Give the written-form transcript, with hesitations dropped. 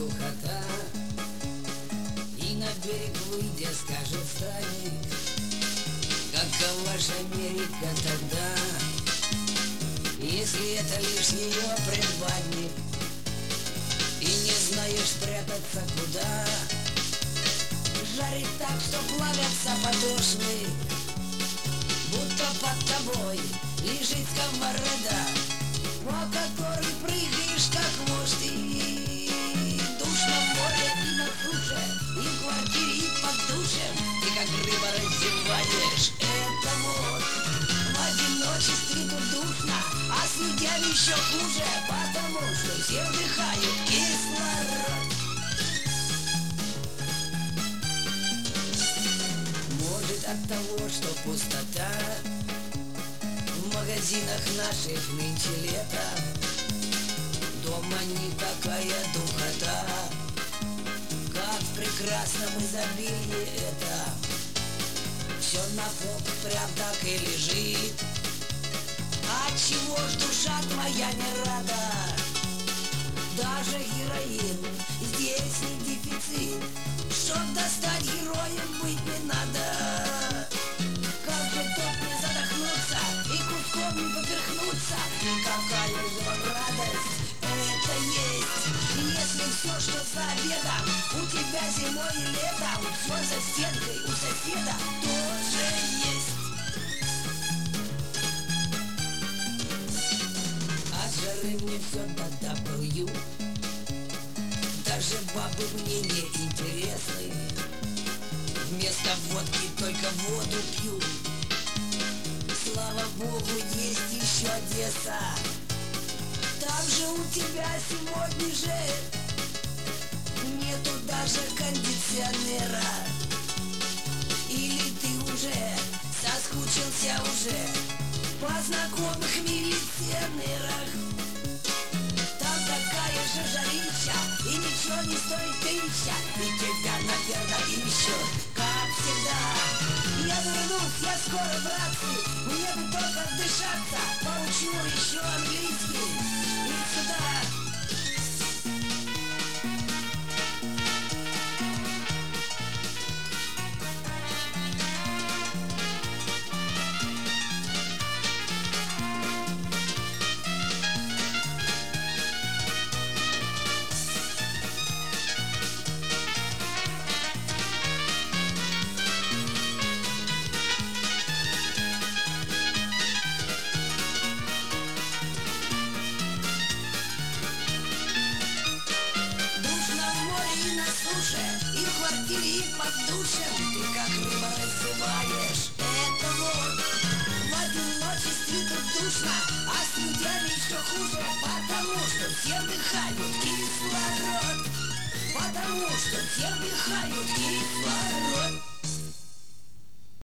духота, и на берег выйдя скажет странник: какова ж Америка тогда, если это лишь ее предбанник, и не знаешь спрятаться куда. Жарит так, что плавятся подошвы, будто под тобой лежит сковорода, по которой прыгаешь как вождь. И душно в море и на суше, и в квартире, и под душем, и как рыба раздеваешь. Это вот в одиночестве тут душно, а с людьми еще хуже, потому что все вдыхают кислород. Может, от того, что пустота в магазинах наших нынче лето, дома не такая духота, как в прекрасном изобилии это. Все на полках прям так и лежит. Отчего ж душа твоя не рада? Даже героин здесь не дефицит, чтоб достать героем быть не надо. Как же тут не задохнуться и куском не поперхнуться? И какая же вам радость это есть, если все, что за обедом у тебя зимой и летом, все за стенкой у соседа тоже есть. От жары мне все тогда плюю, даже бабы мне не интересны. Вместо водки только воду пью. Слава богу, есть еще Одесса. Там же у тебя сегодня же нету даже кондиционера. Или ты уже соскучился уже по знакомых милиционерах? Там такая же жарища, и ничего не стоит тысяча, и тебя, наверное, ищут, как всегда. Я вернусь, я скоро, братцы, мне бы только дышаться, поучу еще английский, и сюда. И в квартире, и под душем ты как рыба рассыпаешь. Это вот в одиночестве тут душно, а с людьми еще хуже, потому что все вдыхают кислород. Потому что все вдыхают кислород.